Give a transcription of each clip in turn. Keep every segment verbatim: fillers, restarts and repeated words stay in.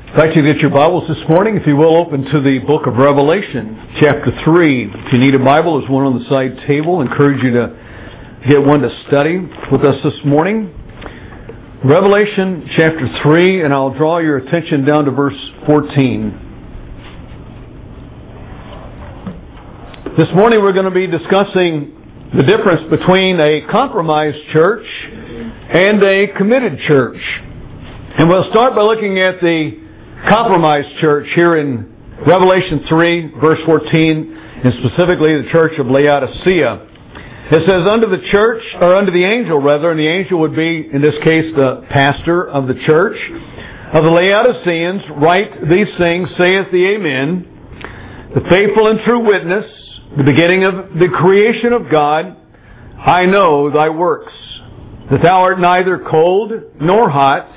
I'd like you to get your Bibles this morning, if you will, open to the book of Revelation, chapter three. If you need a Bible, there's one on the side table. I encourage you to get one to study with us this morning. Revelation chapter three, and I'll draw your attention down to verse fourteen. This morning we're going to be discussing the difference between a compromised church and a committed church. And we'll start by looking at the compromised church here in Revelation three, verse fourteen, and specifically the church of Laodicea. It says, unto the church, or unto the angel rather, and the angel would be, in this case, the pastor of the church, of the Laodiceans, write these things, saith the Amen, the faithful and true witness, the beginning of the creation of God. I know thy works, that thou art neither cold nor hot.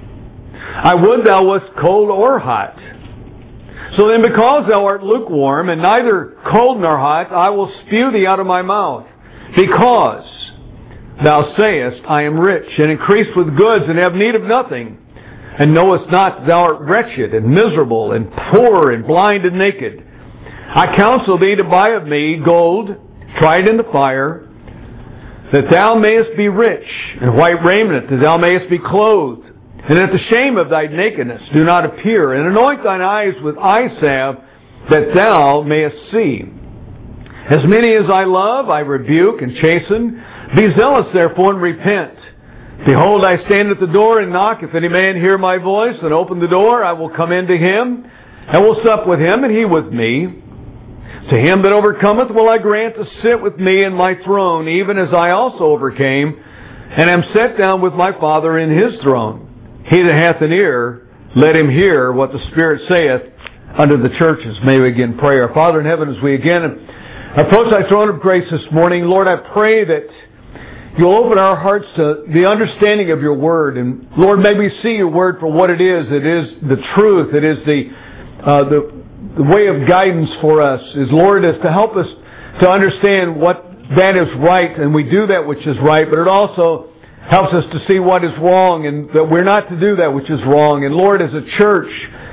I would thou wast cold or hot. So then, because thou art lukewarm, and neither cold nor hot, I will spew thee out of my mouth. Because thou sayest, I am rich, and increased with goods, and have need of nothing, and knowest not that thou art wretched, and miserable, and poor, and blind, and naked. I counsel thee to buy of me gold, tried in the fire, that thou mayest be rich, and white raiment, that thou mayest be clothed, and that the shame of thy nakedness do not appear, and anoint thine eyes with eye salve, that thou mayest see. As many as I love, I rebuke and chasten. Be zealous therefore and repent. Behold, I stand at the door and knock. If any man hear my voice and open the door, I will come into him, and will sup with him, and he with me. To him that overcometh will I grant to sit with me in my throne, even as I also overcame, and am set down with my Father in his throne. He that hath an ear, let him hear what the Spirit saith unto the churches. May we again pray. Our Father in heaven, as we again approach thy throne of grace this morning, Lord, I pray that you'll open our hearts to the understanding of your word. And Lord, may we see your word for what it is. It is the truth. It is the, uh, the, the way of guidance for us. Is, Lord, is to help us to understand what that is right, and we do that which is right, but it also helps us to see what is wrong, and that we're not to do that which is wrong. And Lord, as a church,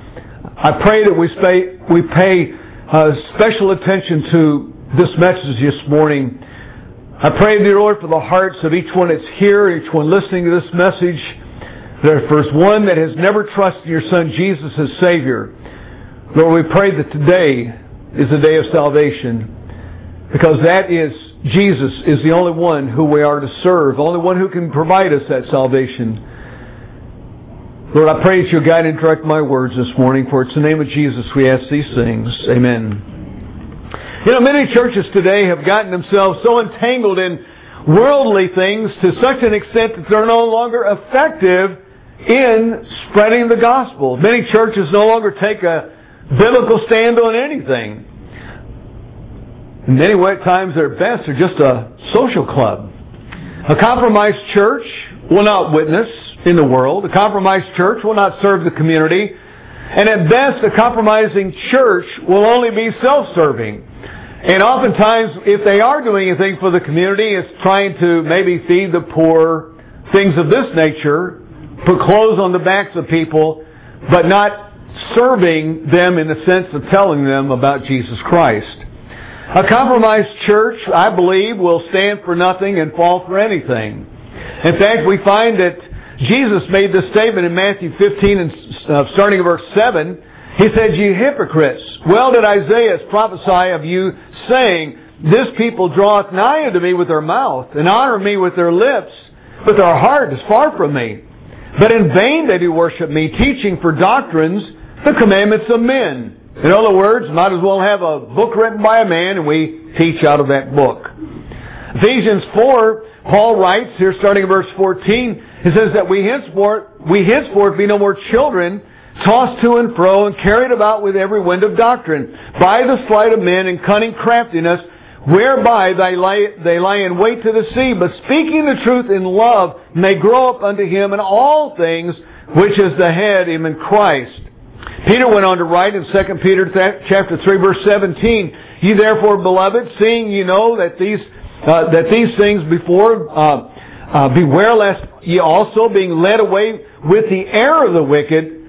I pray that we pay, we pay uh, special attention to this message this morning. I pray, dear Lord, for the hearts of each one that's here, each one listening to this message. There's first one that has never trusted your Son Jesus as Savior. Lord, we pray that today is the day of salvation, because that is Jesus is the only one who we are to serve, the only one who can provide us that salvation. Lord, I pray that you'll guide and direct my words this morning, for it's in the name of Jesus we ask these things. Amen. You know, many churches today have gotten themselves so entangled in worldly things to such an extent that they're no longer effective in spreading the gospel. Many churches no longer take a biblical stand on anything. In many times their best are just a social club. A compromised church will not witness in the world. A compromised church will not serve the community. And at best, a compromising church will only be self-serving. And oftentimes, if they are doing anything for the community, it's trying to maybe feed the poor, things of this nature, put clothes on the backs of people, but not serving them in the sense of telling them about Jesus Christ. A compromised church, I believe, will stand for nothing and fall for anything. In fact, we find that Jesus made this statement in Matthew fifteen, and uh, starting at verse seven. He said, Ye hypocrites, well did Isaiah prophesy of you, saying, This people draweth nigh unto me with their mouth, and honor me with their lips, but their heart is far from me. But in vain they do worship me, teaching for doctrines the commandments of men. In other words, might as well have a book written by a man, and we teach out of that book. Ephesians four, Paul writes, here starting at verse fourteen, he says that we henceforth, we henceforth be no more children, tossed to and fro, and carried about with every wind of doctrine, by the sleight of men and cunning craftiness, whereby they lie, they lie in wait to deceive, but speaking the truth in love, may grow up unto him in all things, which is the head, even Christ. Peter went on to write in Second Peter chapter three, verse seventeen, Ye therefore, beloved, seeing ye know that these uh, that these things before, uh, uh, beware lest ye also, being led away with the error of the wicked,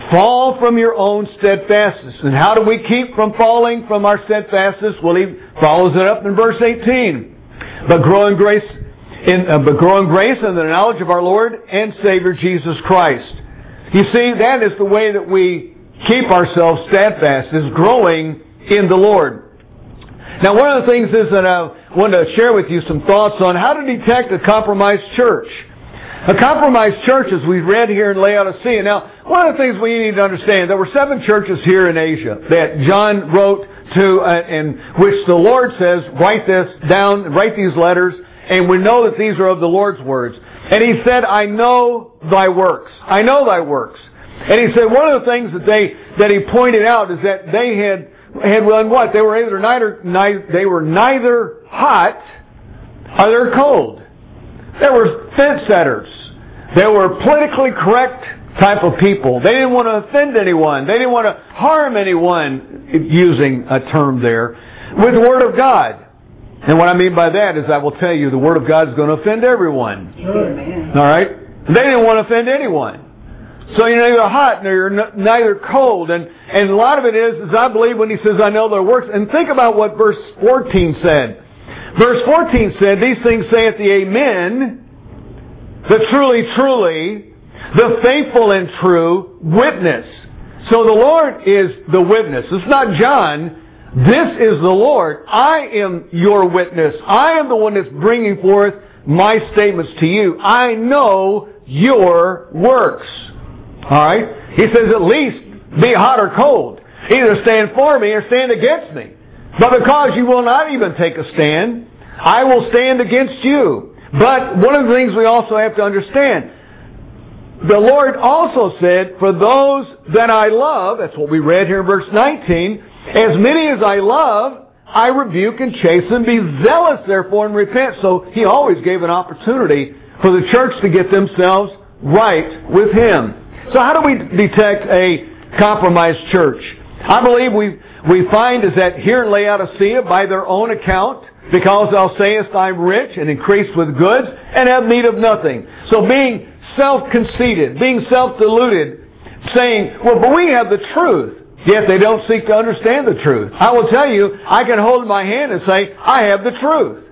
fall from your own steadfastness. And how do we keep from falling from our steadfastness? Well, he follows it up in verse eighteen. But grow in grace, in, uh, but grow in grace and the knowledge of our Lord and Savior Jesus Christ. You see, that is the way that we keep ourselves steadfast, is growing in the Lord. Now, one of the things is that I want to share with you some thoughts on how to detect a compromised church. A compromised church, as we've read here in Laodicea. Now, one of the things we need to understand, there were seven churches here in Asia that John wrote to, uh, in which the Lord says, write this down, write these letters, and we know that these are of the Lord's words. And He said, I know thy works. I know thy works. And He said, one of the things that they that He pointed out is that they had had done what? They were either neither, neither they were neither hot or they're cold. They were fence setters. They were politically correct type of people. They didn't want to offend anyone. They didn't want to harm anyone, using a term there, with the Word of God. And what I mean by that is I will tell you the Word of God is going to offend everyone. Amen. All right? They didn't want to offend anyone. So you're neither hot nor you're n- neither cold. And, and a lot of it is, is I believe when He says, I know their works. And think about what verse fourteen said. Verse fourteen said, these things saith the Amen, the truly, truly, the faithful and true witness. So the Lord is the witness. It's not John. This is the Lord. I am your witness. I am the one that's bringing forth my statements to you. I know your works. Alright? He says at least be hot or cold. Either stand for me or stand against me. But because you will not even take a stand, I will stand against you. But one of the things we also have to understand, the Lord also said, for those that I love, that's what we read here in verse nineteen, as many as I love, I rebuke and chasten. Be zealous therefore and repent. So He always gave an opportunity for the church to get themselves right with Him. So how do we detect a compromised church? I believe we we find is that here in Laodicea, by their own account, because thou sayest, I'm rich and increased with goods and have need of nothing. So being self-conceited, being self-deluded, saying, well, but we have the truth. Yet they don't seek to understand the truth. I will tell you, I can hold my hand and say, I have the truth.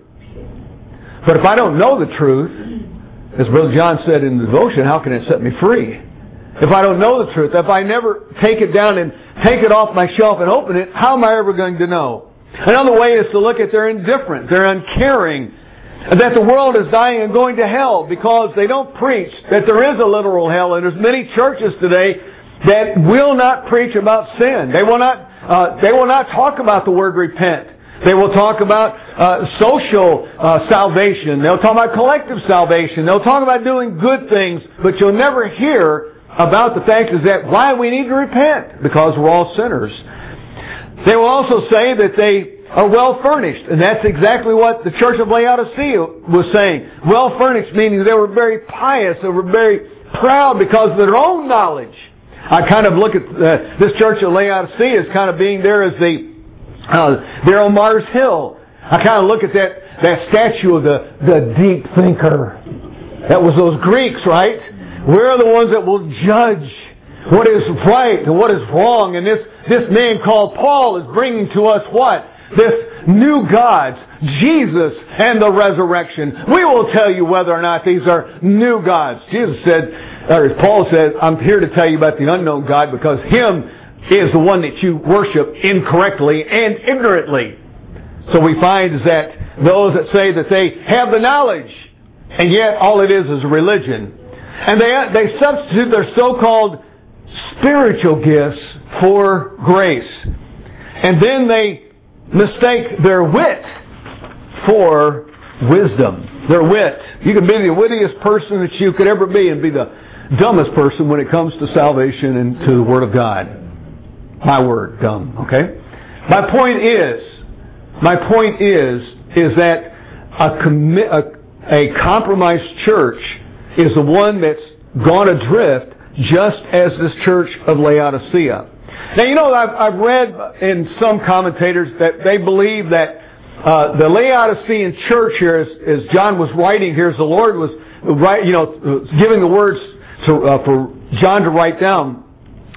But if I don't know the truth, as Brother John said in the devotion, how can it set me free? If I don't know the truth, if I never take it down and take it off my shelf and open it, how am I ever going to know? Another way is to look at their indifference, their uncaring, that the world is dying and going to hell because they don't preach that there is a literal hell. And there's many churches today that will not preach about sin. They will not. Uh, they will not talk about the word repent. They will talk about uh, social uh, salvation. They'll talk about collective salvation. They'll talk about doing good things, but you'll never hear about the fact is that why we need to repent, because we're all sinners. They will also say that they are well furnished, and that's exactly what the church of Laodicea was saying. Well furnished, meaning they were very pious, they were very proud because of their own knowledge. I kind of look at uh, this church of Laodicea as kind of being there as the uh, there on Mars Hill. I kind of look at that that statue of the the deep thinker. That was those Greeks, right? We're the ones that will judge what is right and what is wrong. And this this man called Paul is bringing to us what? This new gods, Jesus and the resurrection. We will tell you whether or not these are new gods. Jesus said, or as Paul said, I'm here to tell you about the unknown God because Him is the one that you worship incorrectly and ignorantly. So we find that those that say that they have the knowledge, and yet all it is is a religion. And they, they substitute their so-called spiritual gifts for grace. And then they mistake their wit for wisdom. Their wit. You can be the wittiest person that you could ever be and be the dumbest person when it comes to salvation and to the Word of God. My word, dumb. Okay? My point is, my point is, is that a, commi- a, a compromised church is the one that's gone adrift, just as this church of Laodicea. Now, you know, I've, I've read in some commentators that they believe that uh, the Laodicean church here, as, as John was writing here, as the Lord was, write, you know, giving the words to, uh, for John to write down,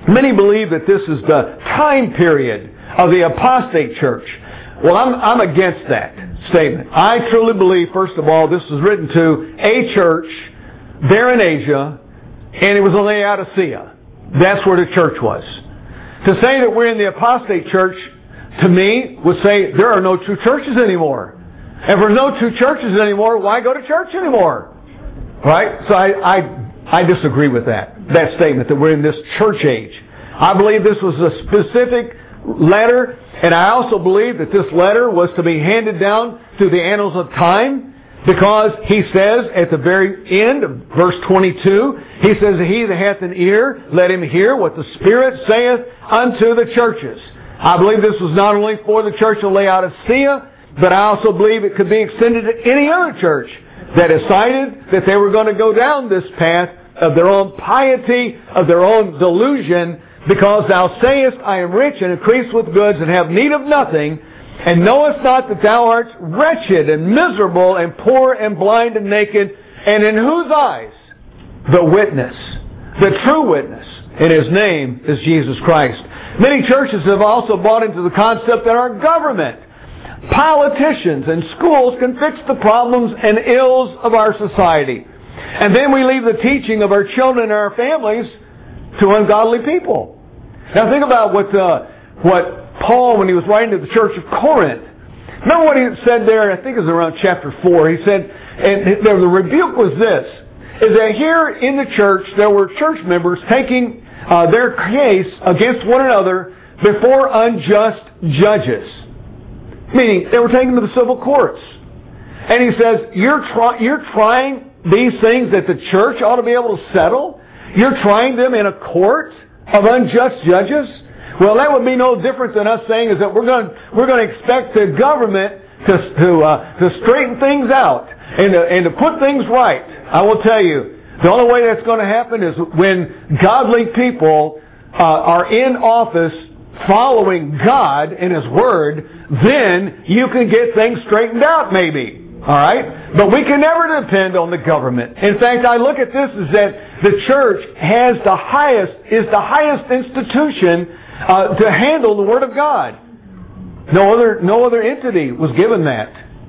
Many believe that this is the time period of the apostate church. Well, I'm, I'm against that statement. I truly believe, first of all, this was written to a church there in Asia, and it was in Laodicea. That's where the church was. To say that we're in the apostate church, to me, would say there are no true churches anymore. If there's no true churches anymore, why go to church anymore? Right? So I, I, I disagree with that, that statement that we're in this church age. I believe this was a specific letter, and I also believe that this letter was to be handed down through the annals of time, because he says at the very end of verse twenty-two, he says, he that hath an ear, let him hear what the Spirit saith unto the churches. I believe this was not only for the church of Laodicea, but I also believe it could be extended to any other church that decided that they were going to go down this path of their own piety, of their own delusion, because thou sayest, I am rich and increase with goods and have need of nothing, and knowest not that thou art wretched and miserable and poor and blind and naked, and in whose eyes? The witness, the true witness, and His name is Jesus Christ. Many churches have also bought into the concept that our government, politicians, and schools can fix the problems and ills of our society. And then we leave the teaching of our children and our families to ungodly people. Now think about what uh, what Paul, when he was writing to the church of Corinth, remember what he said there, I think it was around chapter four, he said, and the rebuke was this, is that here in the church there were church members taking uh, their case against one another before unjust judges. Meaning, they were taken to the civil courts. And he says, you're, try- you're trying these things that the church ought to be able to settle? You're trying them in a court of unjust judges? Well, that would be no different than us saying is that we're going we're going to expect the government to to uh, to straighten things out and to, and to put things right. I will tell you, the only way that's going to happen is when godly people uh, are in office following God and His Word. Then you can get things straightened out, maybe. All right? But we can never depend on the government. In fact, I look at this as that the church has the highest, is the highest institution uh, to handle the Word of God. No other, no other entity was given that.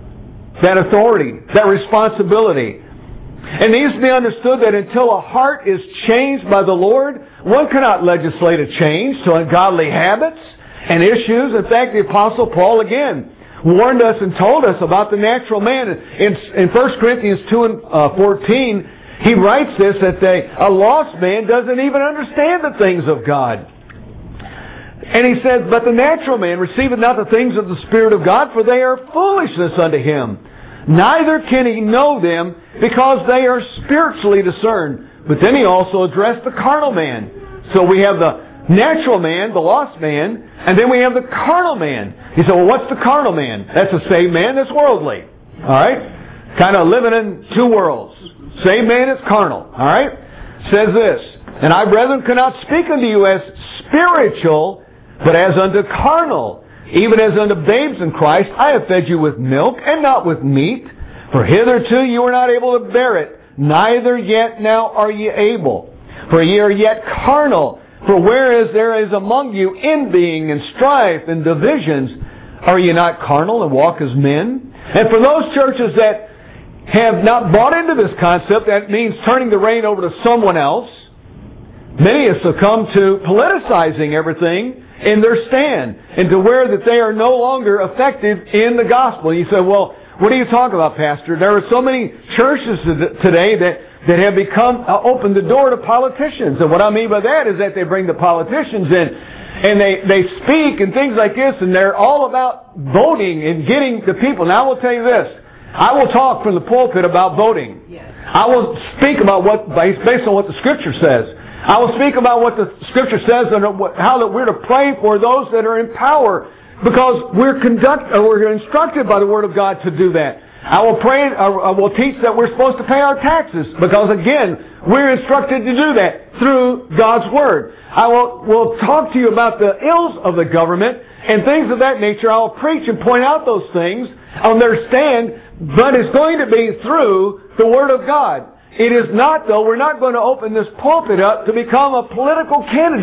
That authority, that responsibility. It needs to be understood that until a heart is changed by the Lord, one cannot legislate a change to ungodly habits and issues. In fact, the Apostle Paul again warned us and told us about the natural man. In, in First Corinthians two and fourteen, he writes this, that they, a lost man doesn't even understand the things of God. And he says, but the natural man receiveth not the things of the Spirit of God, for they are foolishness unto him. Neither can he know them, because they are spiritually discerned. But then he also addressed the carnal man. So we have the natural man, the lost man, and then we have the carnal man. He said, well, what's the carnal man? That's a saved man that's worldly. All right? Kind of living in two worlds. Saved man is carnal. All right? Says this, and I, brethren, cannot speak unto you as spiritual, but as unto carnal. Even as unto babes in Christ, I have fed you with milk and not with meat. For hitherto you were not able to bear it, neither yet now are ye able. For ye are yet carnal. For whereas there is among you envying and strife and divisions, are ye not carnal and walk as men? And for those churches that have not bought into this concept, that means turning the reign over to someone else, many have succumbed to politicizing everything in their stand, and to where that they are no longer effective in the gospel. And you say, well, what are you talking about, Pastor? There are so many churches today that, that have become, uh, opened the door to politicians. And what I mean by that is that they bring the politicians in, and they, they speak and things like this, and they're all about voting and getting the people. Now I will tell you this, I will talk from the pulpit about voting. Yes. I will speak about what, based on what the Scripture says. I will speak about what the Scripture says and how that we're to pray for those that are in power, because we're conduct, or we're instructed by the Word of God to do that. I will pray, I will teach that we're supposed to pay our taxes, because again, we're instructed to do that through God's Word. I will, will talk to you about the ills of the government and things of that nature. I will preach and point out those things on their stand, but it's going to be through the Word of God. It is not, though, we're not going to open this pulpit up to become a political candidate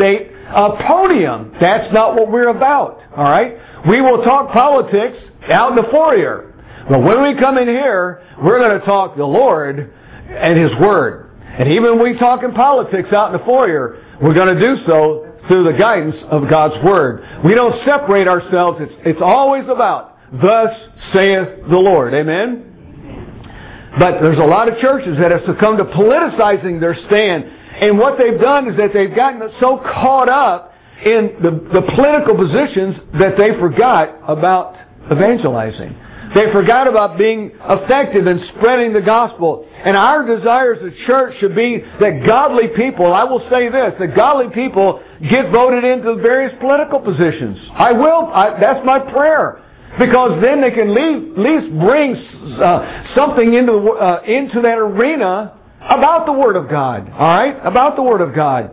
a podium. That's not what we're about. All right? We will talk politics out in the foyer. But when we come in here, we're going to talk the Lord and His Word. And even when we talk in politics out in the foyer, we're going to do so through the guidance of God's Word. We don't separate ourselves. It's, it's always about, thus saith the Lord. Amen? But there's a lot of churches that have succumbed to politicizing their stand. And what they've done is that they've gotten so caught up in the, the political positions that they forgot about evangelizing. They forgot about being effective in spreading the gospel. And our desire as a church should be that godly people, I will say this, that godly people get voted into various political positions. I will. I, that's my prayer. Because then they can leave, at least bring uh, something into, uh, into that arena about the Word of God. All right? About the Word of God.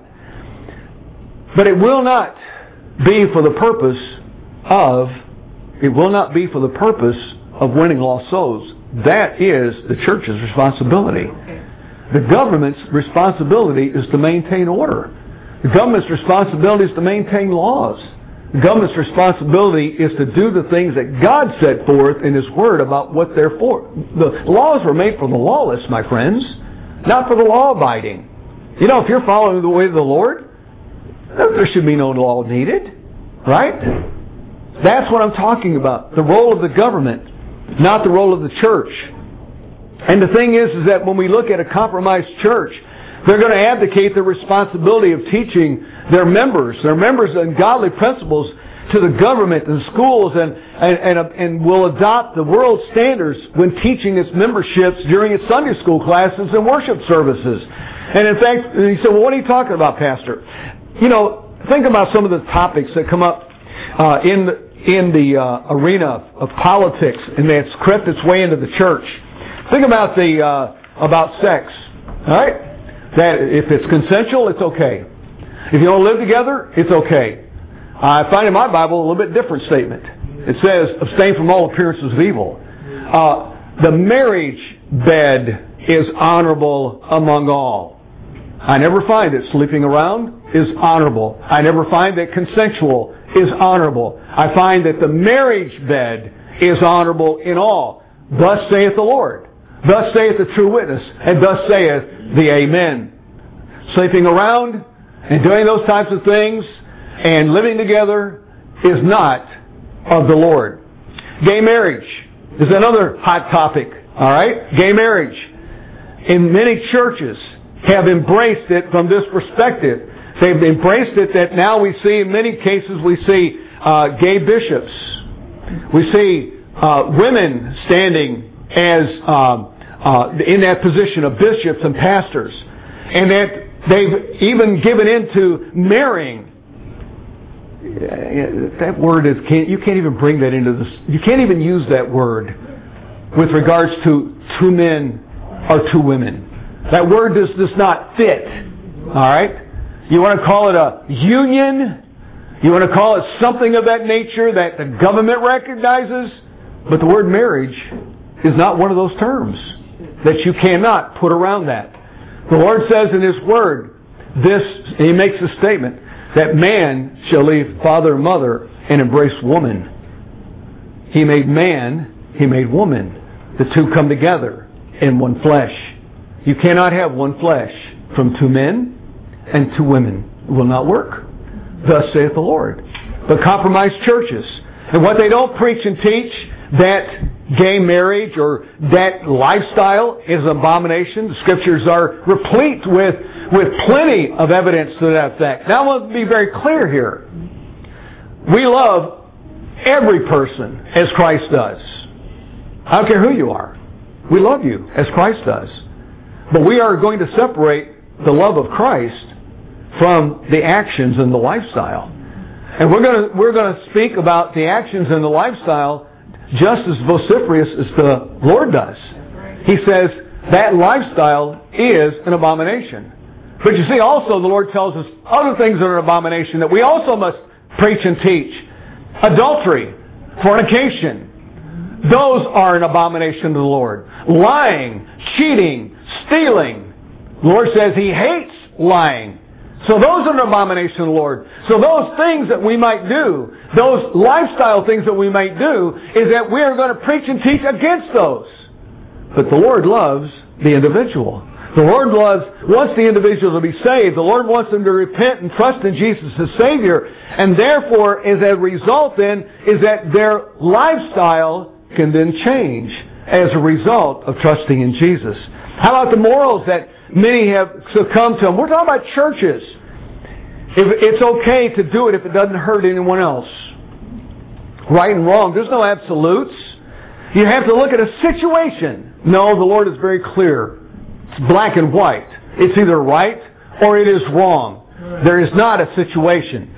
But it will not be for the purpose of, it will not be for the purpose of winning lost souls. That is the church's responsibility. The government's responsibility is to maintain order. The government's responsibility is to maintain laws. The government's responsibility is to do the things that God set forth in His Word about what they're for. The laws were made for the lawless, my friends, not for the law-abiding. You know, if you're following the way of the Lord, there should be no law needed. Right? That's what I'm talking about. The role of the government, not the role of the church. And the thing is, is that when we look at a compromised church, they're going to abdicate the responsibility of teaching their members, their members and godly principles to the government and schools, and, and, and, and will adopt the world standards when teaching its memberships during its Sunday school classes and worship services. And in fact, he said, well, what are you talking about, Pastor? You know, think about some of the topics that come up uh, in the, in the uh, arena of politics, and that's crept its way into the church. Think about the uh, about sex. All right? That if it's consensual, it's okay. If you don't live together, it's okay. I find in my Bible a little bit different statement. It says, abstain from all appearances of evil. Uh, the marriage bed is honorable among all. I never find that sleeping around is honorable. I never find that consensual is honorable. I find that the marriage bed is honorable in all. Thus saith the Lord. Thus saith the true witness. And thus saith the Amen. Sleeping around and doing those types of things and living together is not of the Lord. Gay marriage is another hot topic. All right? Gay marriage. In many churches have embraced it from this perspective. They've embraced it that now we see, in many cases, we see uh, gay bishops. We see uh, women standing as um, uh, in that position of bishops and pastors. And that they've even given into marrying. That word is, can't, you can't even bring that into this. You can't even use that word with regards to two men or two women. That word does, does not fit. All right? You want to call it a union? You want to call it something of that nature that the government recognizes? But the word marriage is not one of those terms that you cannot put around that. The Lord says in His Word, this, He makes a statement, that man shall leave father and mother and embrace woman. He made man, He made woman. The two come together in one flesh. You cannot have one flesh from two men and two women. It will not work. Thus saith the Lord. But compromised churches, and what they don't preach and teach, that gay marriage or that lifestyle is an abomination. The Scriptures are replete with, with plenty of evidence to that effect. Now I want to be very clear here. We love every person as Christ does. I don't care who you are. We love you as Christ does. But we are going to separate the love of Christ from the actions and the lifestyle. And we're going to, we're going to speak about the actions and the lifestyle just as vociferous as the Lord does. He says that lifestyle is an abomination. But you see, also the Lord tells us other things that are an abomination that we also must preach and teach. Adultery, fornication, those are an abomination to the Lord. Lying, cheating, stealing. The Lord says He hates lying. So those are an abomination to the Lord. So those things that we might do, those lifestyle things that we might do, is that we are going to preach and teach against those. But the Lord loves the individual. The Lord loves, wants the individual to be saved. The Lord wants them to repent and trust in Jesus as Savior. And therefore, as a result then, is that their lifestyle can then change as a result of trusting in Jesus. How about the morals that many have succumbed to? We're talking about churches. If it's okay to do it if it doesn't hurt anyone else. Right and wrong. There's no absolutes. You have to look at a situation. No, the Lord is very clear. It's black and white. It's either right or it is wrong. There is not a situation.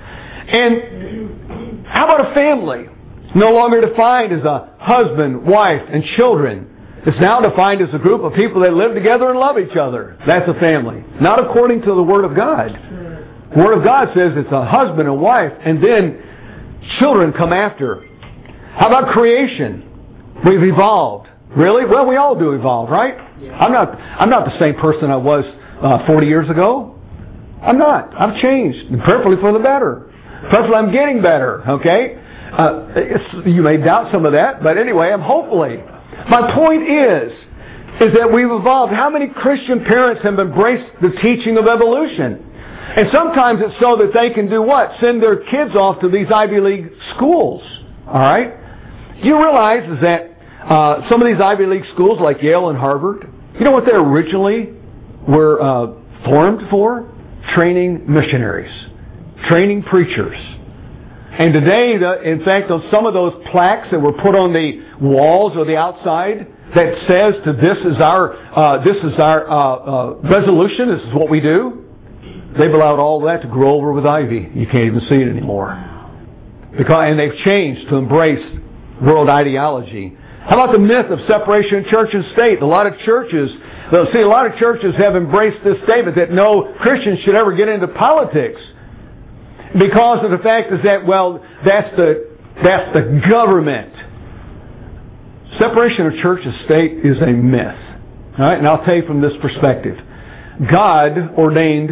And how about a family? No longer defined as a husband, wife, and children. It's now defined as a group of people that live together and love each other. That's a family. Not according to the Word of God. The Word of God says it's a husband and wife, and then children come after. How about creation? We've evolved. Really? Well, we all do evolve, right? I'm not I'm not the same person I was uh, forty years ago. I'm not. I've changed. Prayerfully for the better. Prayerfully I'm getting better, okay? Uh, it's, you may doubt some of that, but anyway, I'm hopefully. My point is, is that we've evolved. How many Christian parents have embraced the teaching of evolution? And sometimes it's so that they can do what? Send their kids off to these Ivy League schools. All right? Do you realize is that uh, some of these Ivy League schools like Yale and Harvard, you know what they originally were uh, formed for? Training missionaries. Training preachers. And today, the, in fact, on some of those plaques that were put on the walls or the outside that says to this is our uh, this is our uh, uh, resolution, this is what we do, they've allowed all that to grow over with ivy. You can't even see it anymore. Because and they've changed to embrace world ideology. How about the myth of separation of church and state? A lot of churches, they'll see a lot of churches have embraced this statement that no Christian should ever get into politics. Because of the fact is that, well, that's the that's the government. Separation of church and state is a myth. All right, and I'll tell you from this perspective. God ordained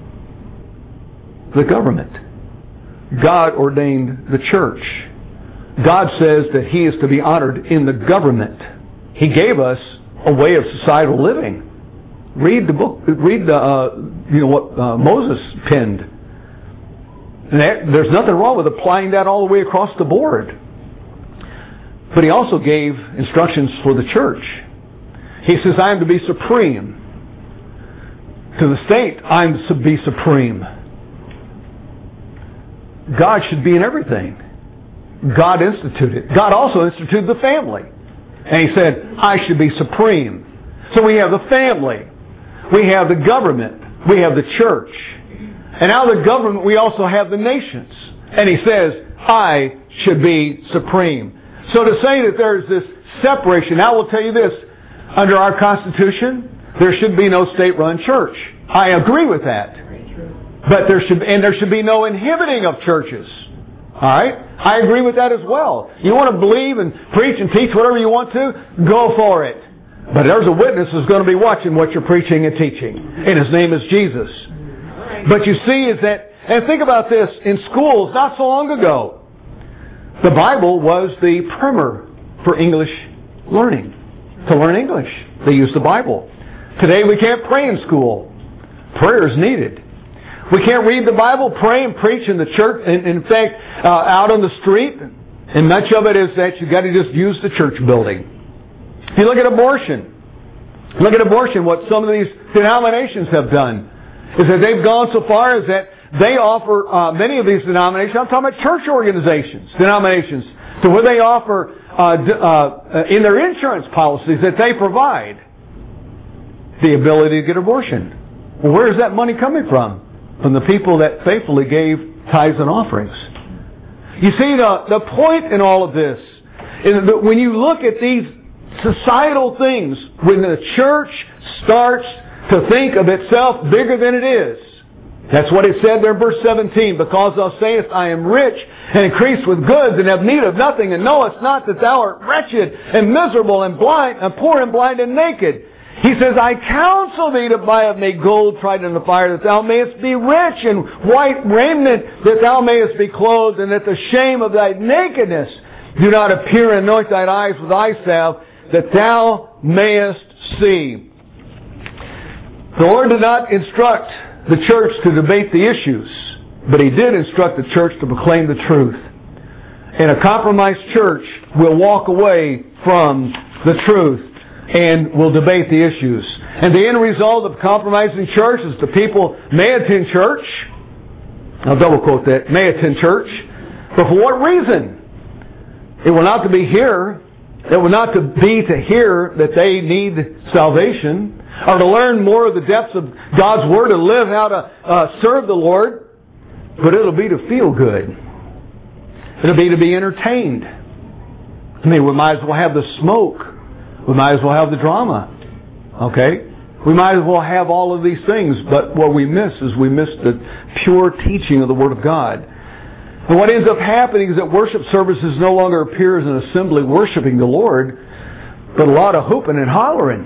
the government. God ordained the church. God says that He is to be honored in the government. He gave us a way of societal living. Read the book. Read the uh, you know what uh, Moses penned. And that, there's nothing wrong with applying that all the way across the board. But He also gave instructions for the church. He says, I am to be supreme. To the state, I am to be supreme. God should be in everything. God instituted. God also instituted the family. And He said, I should be supreme. So we have the family. We have the government. We have the church. And out of the government, we also have the nations. And He says, I should be supreme. So to say that there is this separation, now I will tell you this, under our Constitution, there should be no state-run church. I agree with that. But there should, and there should be no inhibiting of churches. Alright? I agree with that as well. You want to believe and preach and teach whatever you want to? Go for it. But there's a witness who's going to be watching what you're preaching and teaching. And His name is Jesus. But you see is that, and think about this, in schools not so long ago, the Bible was the primer for English learning. To learn English, they used the Bible. Today we can't pray in school. Prayer is needed. We can't read the Bible, pray and preach in the church. In, in fact, uh, out on the street, and much of it is that you've got to just use the church building. If you look at abortion, look at abortion, what some of these denominations have done is that they've gone so far as that they offer, uh, many of these denominations, I'm talking about church organizations, denominations, to where they offer uh, d- uh, in their insurance policies that they provide the ability to get abortion. Well, where is that money coming from? From the people that faithfully gave tithes and offerings. You see, the, the point in all of this is that when you look at these societal things, when the church starts to think of itself bigger than it is. That's what it said there in verse seventeen. Because thou sayest, I am rich and increased with goods and have need of nothing, and knowest not that thou art wretched and miserable and blind and poor and blind and naked. He says, I counsel thee to buy of me gold tried in the fire, that thou mayest be rich, and white raiment, that thou mayest be clothed, and that the shame of thy nakedness do not appear, and anoint thine eyes with eye salve, that thou mayest see. The Lord did not instruct the church to debate the issues, but He did instruct the church to proclaim the truth. And a compromised church will walk away from the truth and will debate the issues. And the end result of compromising church is the people may attend church. I'll double quote that. May attend church. But for what reason? It will not to be here. It will not to be to hear that they need salvation, or to learn more of the depths of God's Word, to live how to uh, serve the Lord. But it'll be to feel good. It'll be to be entertained. I mean, we might as well have the smoke. We might as well have the drama. Okay? We might as well have all of these things, but what we miss is we miss the pure teaching of the Word of God. And what ends up happening is that worship services no longer appear as an assembly worshiping the Lord, but a lot of hooping and hollering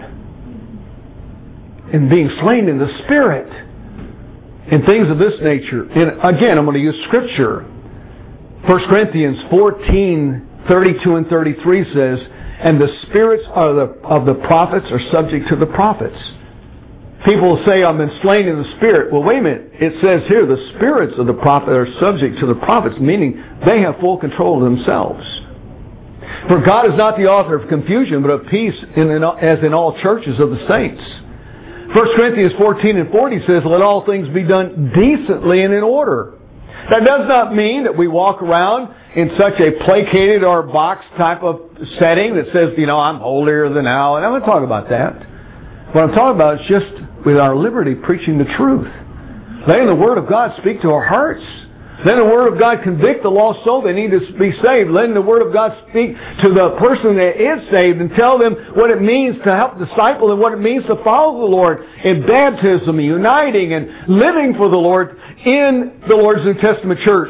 and being slain in the Spirit and things of this nature. And again, I'm going to use Scripture. First Corinthians fourteen, thirty-two and thirty-three says, and the spirits of the, of the prophets are subject to the prophets. People will say, I've been slain in the Spirit. Well, wait a minute. It says here, the spirits of the prophet are subject to the prophets, meaning they have full control of themselves. For God is not the author of confusion, but of peace, in, in, as in all churches of the saints. First Corinthians fourteen and forty says, let all things be done decently and in order. That does not mean that we walk around in such a placated or box type of setting that says, you know, I'm holier than thou. And I'm going to talk about that. What I'm talking about is just with our liberty preaching the truth. Letting the Word of God speak to our hearts. Letting the Word of God convict the lost soul they need to be saved. Letting the Word of God speak to the person that is saved and tell them what it means to help disciple and what it means to follow the Lord in baptism, uniting and living for the Lord in the Lord's New Testament church.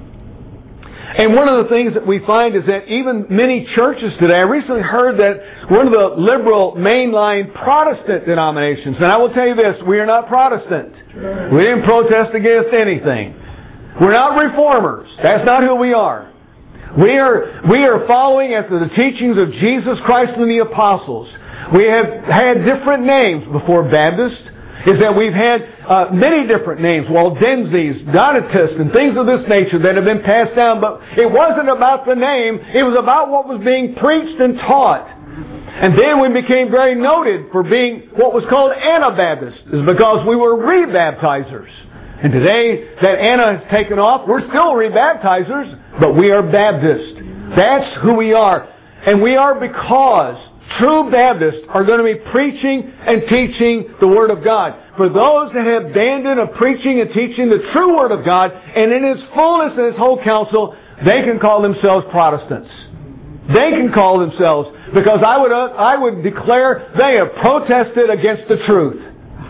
And one of the things that we find is that even many churches today, I recently heard that one of the liberal mainline Protestant denominations, and I will tell you this, we are not Protestant. We didn't protest against anything. We're not reformers. That's not who we are. We are, we are following after the teachings of Jesus Christ and the apostles. We have had different names before Baptist. Is that we've had uh, many different names, Waldenses, Donatists, and things of this nature that have been passed down. But it wasn't about the name. It was about what was being preached and taught. And then we became very noted for being what was called Anabaptists, is because we were rebaptizers. And today that Anna has taken off. We're still rebaptizers, but we are Baptist. That's who we are. And we are because true Baptists are going to be preaching and teaching the Word of God. For those that have abandoned of preaching and teaching the true Word of God, and in its fullness and its whole counsel, they can call themselves Protestants. They can call themselves, because I would uh, I would declare they have protested against the truth.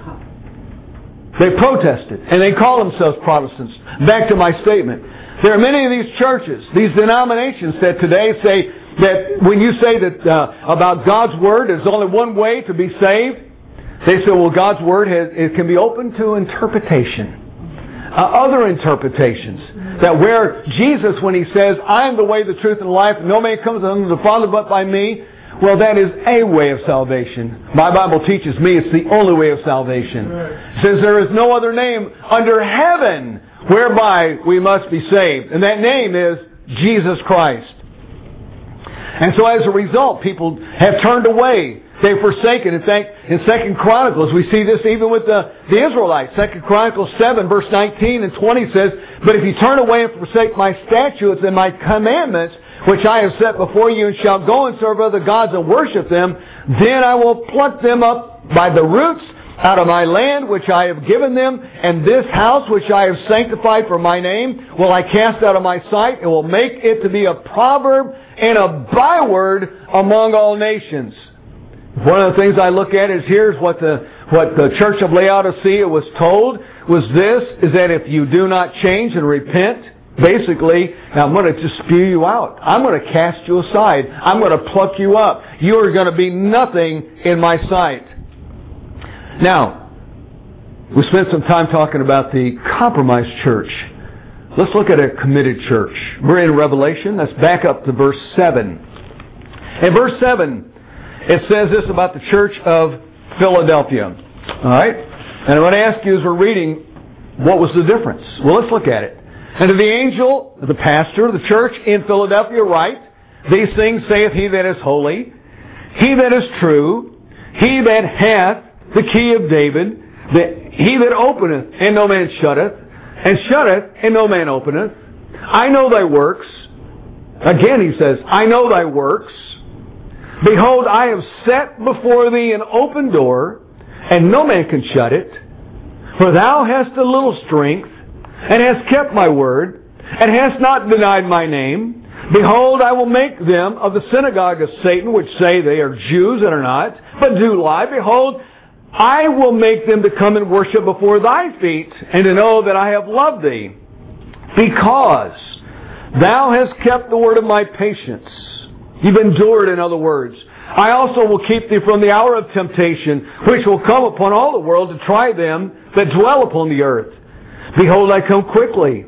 They protested, and they call themselves Protestants. Back to my statement. There are many of these churches, these denominations that today say that when you say that uh, about God's Word, there's only one way to be saved. They say, well, God's Word has, it can be open to interpretation. Uh, other interpretations. That where Jesus, when He says, I am the way, the truth, and the life, no man comes unto the Father but by me, well, that is a way of salvation. My Bible teaches me it's the only way of salvation. It says there is no other name under heaven whereby we must be saved. And that name is Jesus Christ. And so as a result, people have turned away. They've forsaken. In fact, in Second Chronicles, we see this even with the, the Israelites. Second Chronicles seven, verse nineteen and twenty says, but if you turn away and forsake my statutes and my commandments, which I have set before you, and shall go and serve other gods and worship them, then I will pluck them up by the roots out of my land which I have given them, and this house which I have sanctified for my name will I cast out of my sight, and will make it to be a proverb and a byword among all nations. One of the things I look at is here's what the what the church of Laodicea was told was this, is that if you do not change and repent, basically, I'm going to just spew you out. I'm going to cast you aside. I'm going to pluck you up. You are going to be nothing in my sight. Now, we spent some time talking about the compromised church. Let's look at a committed church. We're in Revelation. Let's back up to verse seven. In verse seven, it says this about the church of Philadelphia. All right? And I'm going to ask you as we're reading, what was the difference? Well, let's look at it. And to the angel, the pastor of the church in Philadelphia write, these things saith he that is holy, he that is true, he that hath the key of David, the, he that openeth and no man shutteth, and shutteth and no man openeth. I know thy works. Again he says, I know thy works. Behold, I have set before thee an open door, and no man can shut it. For thou hast a little strength, and hast kept my word, and hast not denied my name. Behold, I will make them of the synagogue of Satan, which say they are Jews and are not, but do lie. Behold, I will make them to come and worship before thy feet, and to know that I have loved thee, because thou hast kept the word of my patience. You've endured, in other words. I also will keep thee from the hour of temptation, which will come upon all the world to try them that dwell upon the earth. Behold, I come quickly.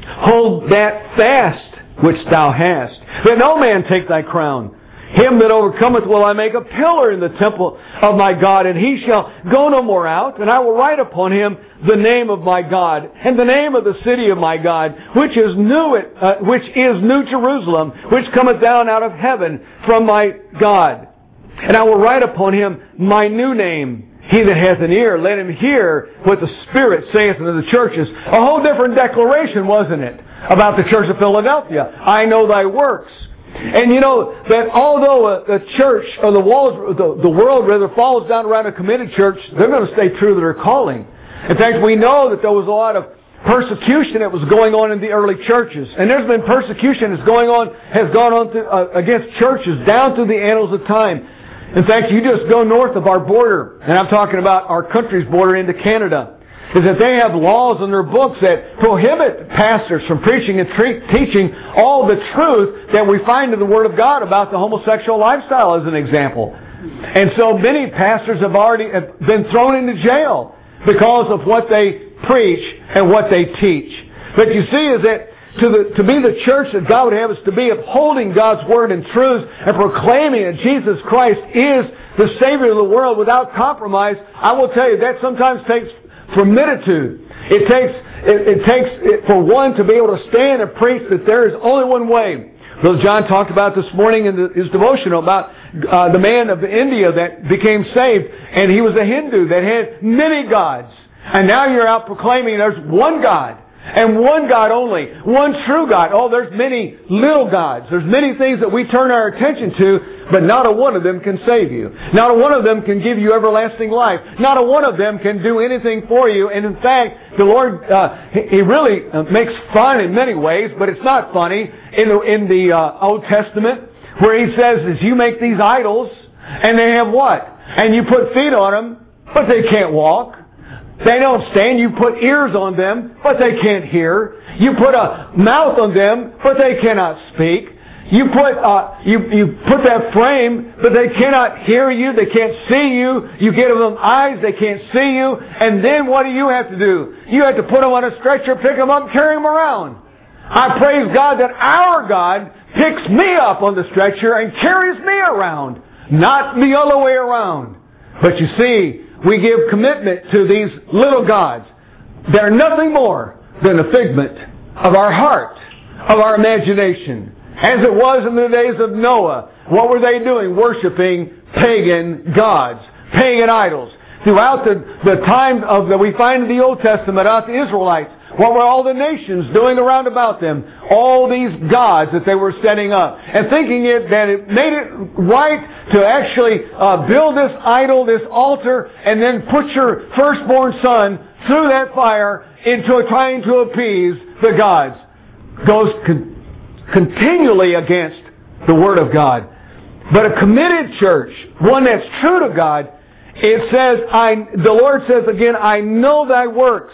Hold that fast which thou hast, that no man take thy crown. Him that overcometh will I make a pillar in the temple of my God, and he shall go no more out. And I will write upon him the name of my God, and the name of the city of my God, which is new, uh, which is New Jerusalem, which cometh down out of heaven from my God. And I will write upon him my new name. He that hath an ear, let him hear what the Spirit saith unto the churches. A whole different declaration, wasn't it, about the church of Philadelphia? I know thy works. And you know that although a, a church, or the walls, the, the world rather, falls down around a committed church, they're going to stay true to their calling. In fact, we know that there was a lot of persecution that was going on in the early churches, and there's been persecution that's going on, has gone on to, uh, against churches down through the annals of time. In fact, you just go north of our border, and I'm talking about our country's border into Canada, is that they have laws in their books that prohibit pastors from preaching and tre- teaching all the truth that we find in the Word of God about the homosexual lifestyle, as an example. And so many pastors have already have been thrown into jail because of what they preach and what they teach. But you see is that to, the, to be the church that God would have us to be, upholding God's Word and truth and proclaiming that Jesus Christ is the Savior of the world without compromise, I will tell you that sometimes takes formiditude. It takes, it, it takes it for one to be able to stand and preach that there is only one way. Brother John talked about this morning in the, his devotional about uh, the man of India that became saved, and he was a Hindu that had many gods. And now you're out proclaiming there's one God, and one God only, one true God. Oh, there's many little gods. There's many things that we turn our attention to, but not a one of them can save you. Not a one of them can give you everlasting life. Not a one of them can do anything for you. And in fact, the Lord, uh, He really makes fun in many ways, but it's not funny in the, in the uh, Old Testament, where He says, is you make these idols, and they have what? And you put feet on them, but they can't walk. They don't stand. You put ears on them, but they can't hear. You put a mouth on them, but they cannot speak. You put uh, you you put that frame, but they cannot hear you. They can't see you. You give them eyes, they can't see you. And then what do you have to do? You have to put them on a stretcher, pick them up, carry them around. I praise God that our God picks me up on the stretcher and carries me around, not the other way around. But you see, we give commitment to these little gods. They're nothing more than a figment of our heart, of our imagination. As it was in the days of Noah, what were they doing? Worshipping pagan gods, pagan idols. Throughout the, the time of that we find in the Old Testament about the Israelites, what were all the nations doing around about them? All these gods that they were setting up. And thinking it that it made it right to actually uh, build this idol, this altar, and then put your firstborn son through that fire into trying to appease the gods. Goes con- continually against the Word of God. But a committed church, one that's true to God, it says, I, the Lord says again, I know thy works.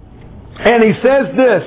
And He says this,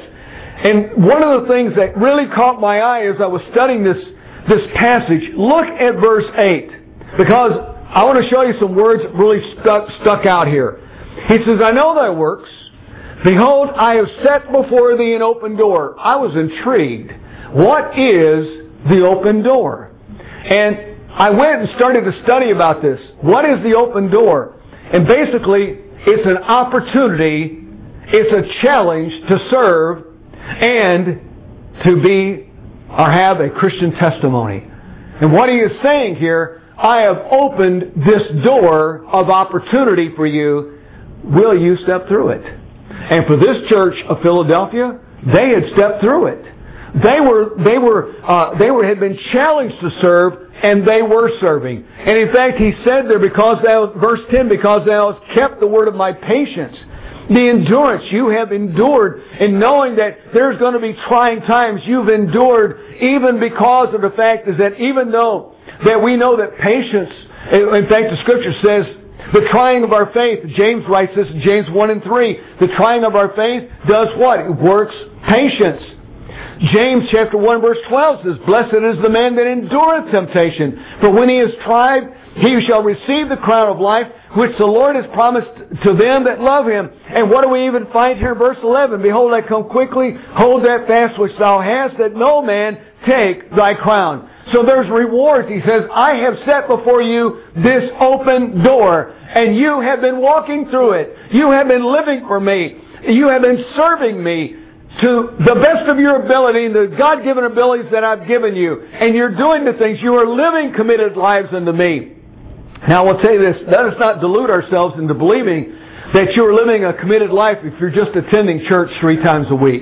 and one of the things that really caught my eye as I was studying this, this passage, look at verse eight. Because I want to show you some words that really stuck, stuck out here. He says, I know thy works. Behold, I have set before thee an open door. I was intrigued. What is the open door? And I went and started to study about this. What is the open door? And basically, it's an opportunity, it's a challenge to serve and to be or have a Christian testimony. And what he is saying here, I have opened this door of opportunity for you. Will you step through it? And for this church of Philadelphia, they had stepped through it. They were, they were, uh, they were, had been challenged to serve, and they were serving. And in fact, he said there, because thou, verse ten, because thou hast kept the word of my patience. The endurance you have endured, and knowing that there's going to be trying times, you've endured even because of the fact is that even though that we know that patience, in fact the Scripture says, the trying of our faith, James writes this in James one and three, the trying of our faith does what? It works patience. James chapter one verse twelve says, blessed is the man that endureth temptation, for when he is tried, he shall receive the crown of life, which the Lord has promised to them that love Him. And what do we even find here in verse eleven? Behold, I come quickly, hold that fast which thou hast, that no man take thy crown. So there's rewards. He says, I have set before you this open door, and you have been walking through it. You have been living for me. You have been serving me to the best of your ability, the God-given abilities that I've given you. And you're doing the things. You are living committed lives unto me. Now, I will tell you this. Let us not delude ourselves into believing that you're living a committed life if you're just attending church three times a week.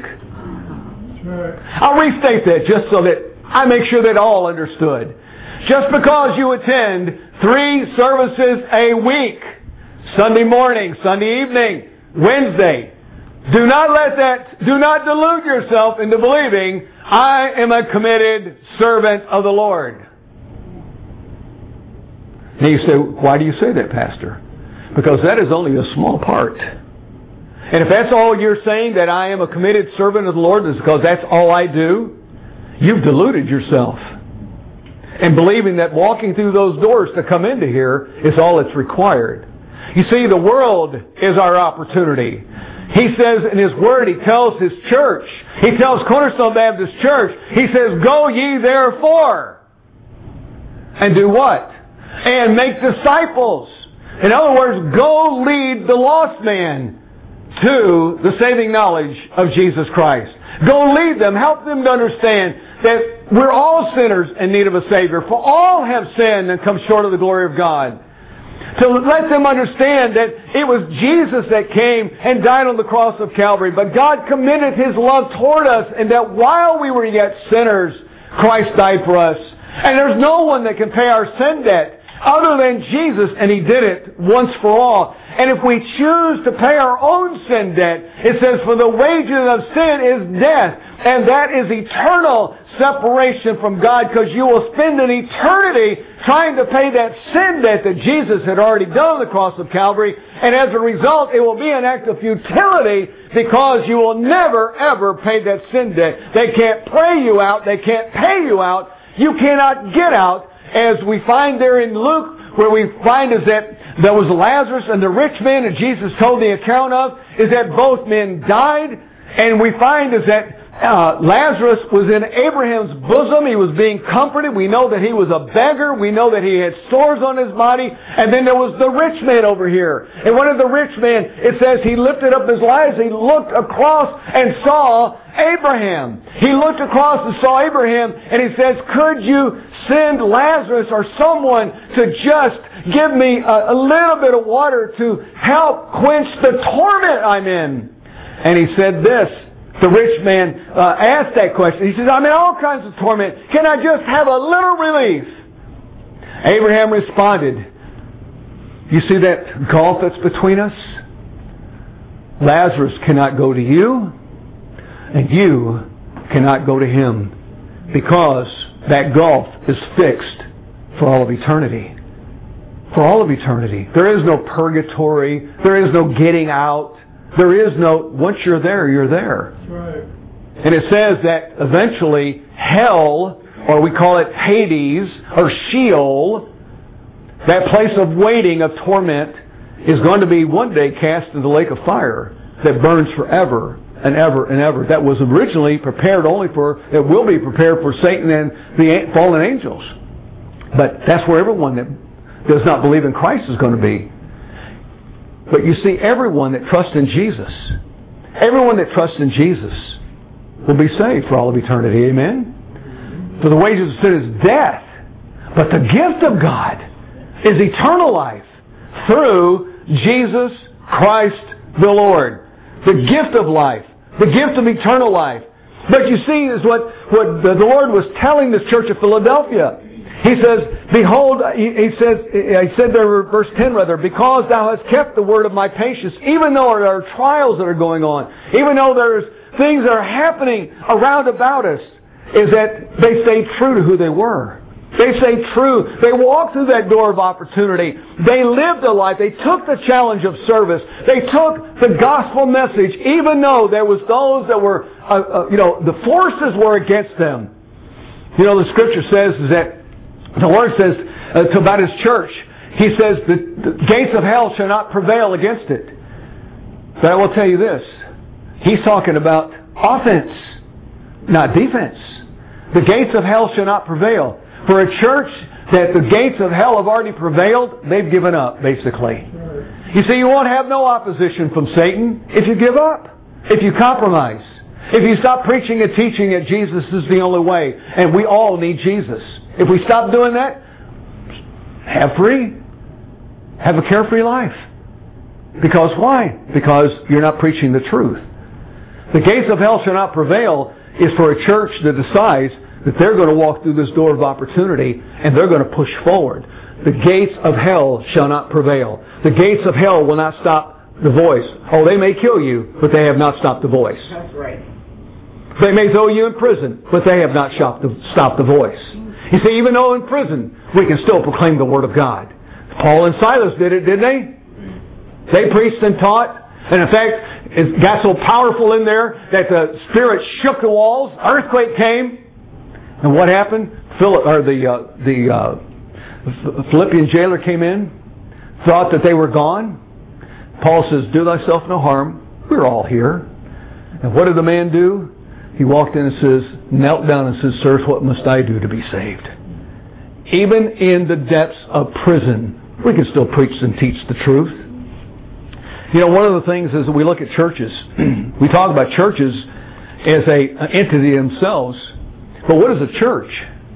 I'll restate that just so that I make sure that all understood. Just because you attend three services a week, Sunday morning, Sunday evening, Wednesday, do not let that, do not delude yourself into believing I am a committed servant of the Lord. Now you say, why do you say that, Pastor? Because that is only a small part. And if that's all you're saying, that I am a committed servant of the Lord, is because that's all I do, you've deluded yourself. And believing that walking through those doors to come into here is all that's required. You see, the world is our opportunity. He says in His Word, He tells His church, He tells Cornerstone Baptist Church, He says, go ye therefore. And do what? And make disciples. In other words, go lead the lost man to the saving knowledge of Jesus Christ. Go lead them. Help them to understand that we're all sinners in need of a Savior. For all have sinned and come short of the glory of God. To let them understand that it was Jesus that came and died on the cross of Calvary. But God committed His love toward us, and that while we were yet sinners, Christ died for us. And there's no one that can pay our sin debt other than Jesus, and He did it once for all. And if we choose to pay our own sin debt, it says, for the wages of sin is death, and that is eternal separation from God, because you will spend an eternity trying to pay that sin debt that Jesus had already done on the cross of Calvary, and as a result, it will be an act of futility, because you will never, ever pay that sin debt. They can't pray you out. They can't pay you out. You cannot get out. As we find there in Luke, where we find is that there was Lazarus and the rich man, and Jesus told the account of, is that both men died. And we find is that uh, Lazarus was in Abraham's bosom. He was being comforted. We know that he was a beggar. We know that he had sores on his body. And then there was the rich man over here. And one of the rich men, it says he lifted up his eyes. He looked across and saw Abraham. He looked across and saw Abraham, and he says, could you send Lazarus or someone to just give me a, a little bit of water to help quench the torment I'm in? And he said this. The rich man uh, asked that question. He says, I'm in all kinds of torment. Can I just have a little relief? Abraham responded, you see that gulf that's between us? Lazarus cannot go to you, and you cannot go to him, because that gulf is fixed for all of eternity. For all of eternity. There is no purgatory. There is no getting out. There is no, once you're there, you're there. That's right. And it says that eventually hell, or we call it Hades, or Sheol, That place of waiting, of torment, is going to be one day cast into the lake of fire that burns forever and ever and ever. That was originally prepared only for, it will be prepared for Satan and the fallen angels. But that's where everyone that does not believe in Christ is going to be. But you see, everyone that trusts in Jesus, everyone that trusts in Jesus will be saved for all of eternity. Amen? For the wages of sin is death, but the gift of God is eternal life through Jesus Christ the Lord. The gift of life. The gift of eternal life. But you see, is what, what the Lord was telling this church of Philadelphia. He says, behold, he, he says, he said there, verse ten rather, because thou hast kept the word of my patience, even though there are trials that are going on, even though there's things that are happening around about us, is that they stayed true to who they were. They stayed true. They walked through that door of opportunity. They lived a life. They took the challenge of service. They took the gospel message, even though there was those that were, uh, uh, you know, the forces were against them. You know, the Scripture says that the Lord says uh, about His church, He says that the gates of hell shall not prevail against it. But I will tell you this. He's talking about offense, not defense. The gates of hell shall not prevail. For a church that the gates of hell have already prevailed, they've given up, basically. You see, you won't have no opposition from Satan if you give up, if you compromise, if you stop preaching and teaching that Jesus is the only way, and we all need Jesus. If we stop doing that, have free. Have a carefree life. Because why? Because you're not preaching the truth. The gates of hell shall not prevail is for a church that decides that they're going to walk through this door of opportunity and they're going to push forward. The gates of hell shall not prevail. The gates of hell will not stop the voice. Oh, they may kill you, but they have not stopped the voice. That's right. They may throw you in prison, but they have not stopped the, stopped the voice. You see, even though in prison, we can still proclaim the Word of God. Paul and Silas did it, didn't they? They preached and taught. And in fact, it got so powerful in there that the Spirit shook the walls. Earthquake came. And what happened? Philip, or the uh, the uh, Philippian jailer came in, thought that they were gone. Paul says, "Do thyself no harm. We're all here." And what did the man do? He walked in and says, knelt down and says, "Sirs, what must I do to be saved?" Even in the depths of prison, we can still preach and teach the truth. You know, one of the things is that we look at churches. We talk about churches as a, an entity themselves. But what is a church?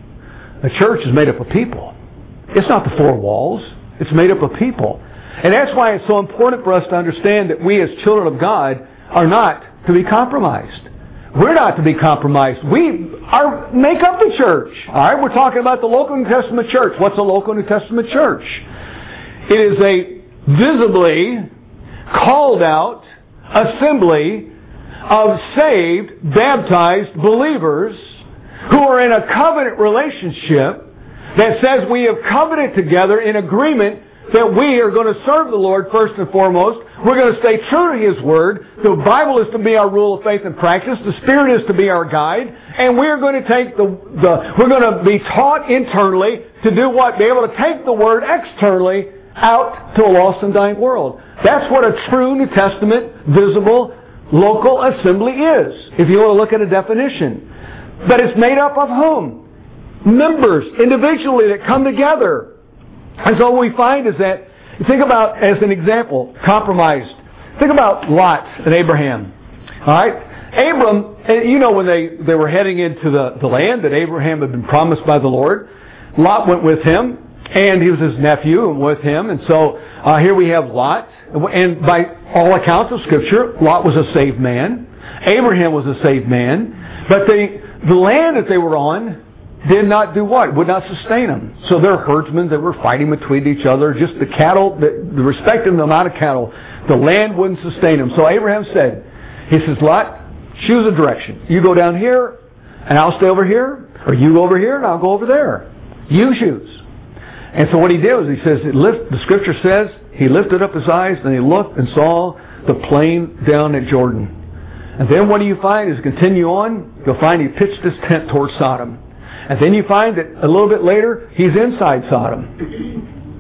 A church is made up of people. It's not the four walls. It's made up of people. And that's why it's so important for us to understand that we as children of God are not to be compromised. We're not to be compromised. We are make up the church. All right, we're talking about the local New Testament church. What's a local New Testament church? It is a visibly called out assembly of saved, baptized believers who are in a covenant relationship that says we have covenanted together in agreement that we are going to serve the Lord first and foremost. We're going to stay true to His Word. The Bible is to be our rule of faith and practice. The Spirit is to be our guide. And we're going to take the, the we're going to be taught internally to do what? Be able to take the Word externally out to a lost and dying world. That's what a true New Testament, visible, local assembly is, if you want to look at a definition. But it's made up of whom? Members, individually, that come together. And so what we find is that, think about, as an example, compromised. Think about Lot and Abraham. All right? Abram, you know when they, they were heading into the, the land that Abraham had been promised by the Lord, Lot went with him, and he was his nephew and with him. And so uh, here we have Lot. And by all accounts of Scripture, Lot was a saved man. Abraham was a saved man. But the, the land that they were on did not do what? Would not sustain them. So they're herdsmen that were fighting between each other. Just the cattle, the, the respective amount of cattle, the land wouldn't sustain them. So Abraham said, he says, Lot, choose a direction. You go down here, and I'll stay over here. Or you go over here, and I'll go over there. You choose. And so what he did was, he says, it lift, the Scripture says, he lifted up his eyes, and he looked and saw the plain down at Jordan. And then what do you find? As you continue on, you'll find he pitched his tent towards Sodom. And then you find that a little bit later, he's inside Sodom.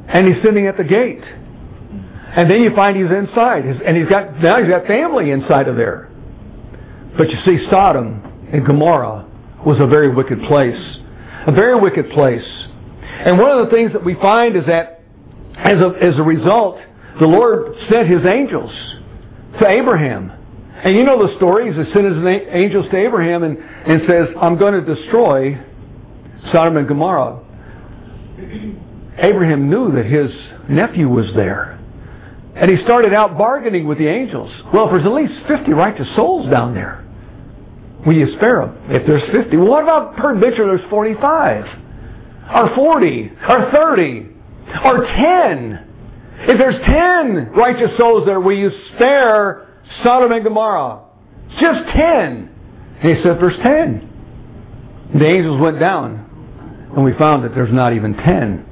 And he's sitting at the gate. And then you find he's inside. And he's got now he's got family inside of there. But you see, Sodom and Gomorrah was a very wicked place. A very wicked place. And one of the things that we find is that as a, as a result, the Lord sent His angels to Abraham. And you know the story. He sent His angels to Abraham and, and says, I'm going to destroy Sodom and Gomorrah. Abraham knew that his nephew was there. And he started out bargaining with the angels. Well, if there's at least fifty righteous souls down there, will you spare them? If there's fifty, well, what about peradventure there's forty-five? Or forty? Or thirty? Or ten? If there's ten righteous souls there, will you spare Sodom and Gomorrah? Just ten. And he said, there's ten. The angels went down, and we found that there's not even ten.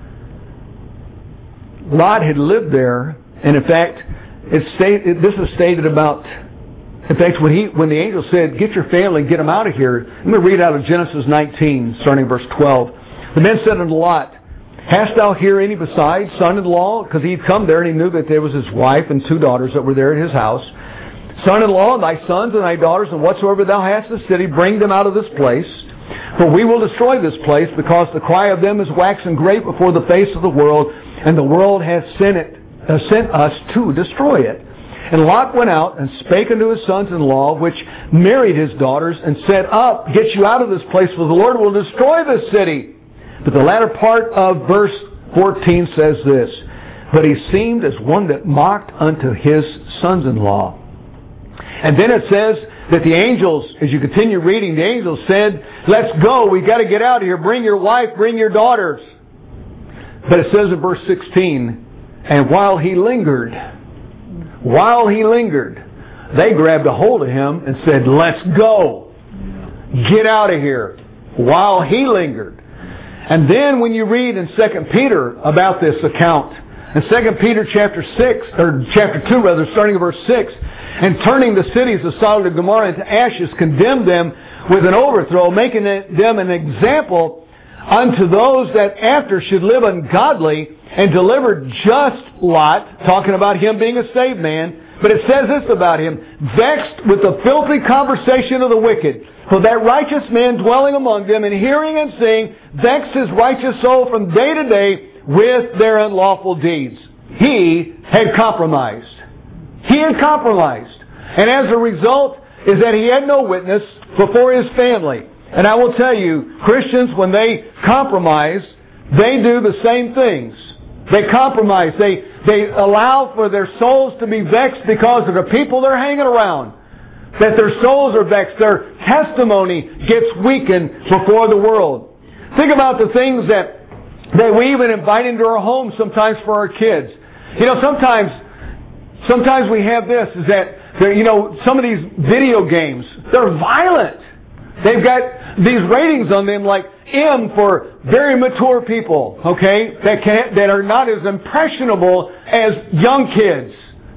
Lot had lived there, and in fact, it stated, this is stated about, in fact, when he, when the angel said, get your family and get them out of here, let me read out of Genesis nineteen, starting verse twelve. The men said unto Lot, hast thou here any besides son-in-law? Because he'd come there and he knew that there was his wife and two daughters that were there in his house. Son-in-law, and thy sons and thy daughters, and whatsoever thou hast in the city, bring them out of this place. For we will destroy this place, because the cry of them is waxen great before the face of the world, and the world hath sent, it, uh, sent us to destroy it. And Lot went out and spake unto his sons-in-law, which married his daughters, and said, up, get you out of this place, for the Lord will destroy this city. But the latter part of verse fourteen says this, but he seemed as one that mocked unto his sons-in-law. And then it says that the angels, as you continue reading, the angels said, let's go, we've got to get out of here, bring your wife, bring your daughters. But it says in verse sixteen, and while he lingered, while he lingered, they grabbed a hold of him and said, let's go, get out of here, while he lingered. And then when you read in Second Peter about this account, in Second Peter chapter six, or chapter two rather, starting at verse six, and turning the cities of Sodom and Gomorrah into ashes, condemned them with an overthrow, making them an example unto those that after should live ungodly, and delivered just Lot, talking about him being a saved man. But it says this about him, vexed with the filthy conversation of the wicked. For that righteous man dwelling among them, and hearing and seeing, vexed his righteous soul from day to day with their unlawful deeds. He had compromised. He had compromised. And as a result is that he had no witness before his family. And I will tell you, Christians, when they compromise, they do the same things. They compromise. They, they allow for their souls to be vexed because of the people they're hanging around. That their souls are vexed. Their testimony gets weakened before the world. Think about the things that, that we even invite into our homes sometimes for our kids. You know, sometimes, sometimes we have this, is that, you know, some of these video games, they're violent. They've got these ratings on them like M for very mature people, okay, that can, that are not as impressionable as young kids.